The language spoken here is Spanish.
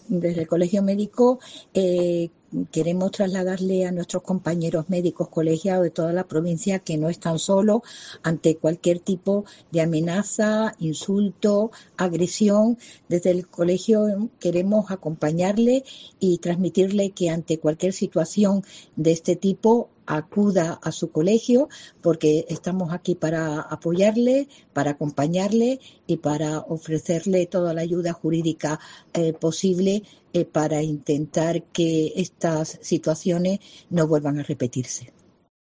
desde el Colegio Médico queremos trasladarle a nuestros compañeros médicos colegiados de toda la provincia que no están solos ante cualquier tipo de amenaza, insulto, agresión. Desde el colegio queremos acompañarle y transmitirle que ante cualquier situación de este tipo acuda a su colegio, porque estamos aquí para apoyarle, para acompañarle y para ofrecerle toda la ayuda jurídica posible para intentar que estas situaciones no vuelvan a repetirse.